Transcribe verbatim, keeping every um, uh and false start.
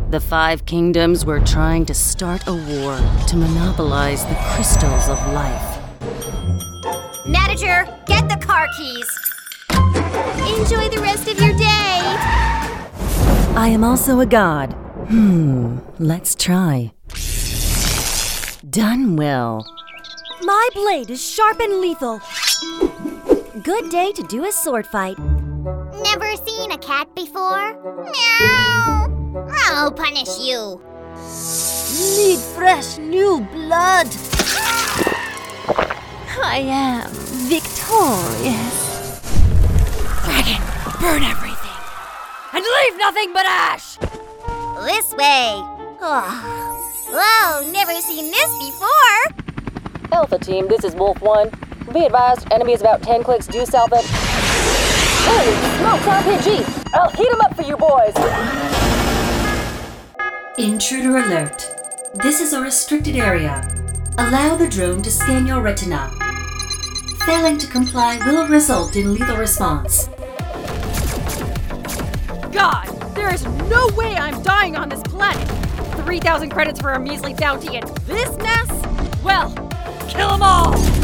The Five Kingdoms were trying to start a war to monopolize the crystals of life. Manager, get the car keys. Enjoy the rest of your day. I am also a god. Hmm, let's try. Done well. My blade is sharp and lethal. Good day to do a sword fight. Never seen a cat before? Meow. I'll punish you. Need fresh new blood. I am victorious. Dragon, burn everything. And leave nothing but ash! This way. Oh. Whoa, never seen this before. Alpha Team, this is Wolf One. Be advised, enemy is about ten clicks due south of... Hey, smoke's R P G! I'll heat him up for you boys! Intruder alert. This is a restricted area. Allow the drone to scan your retina. Failing to comply will result in lethal response. God, there is no way I'm dying on this planet! three thousand credits for a measly bounty and this mess? Well, kill them all!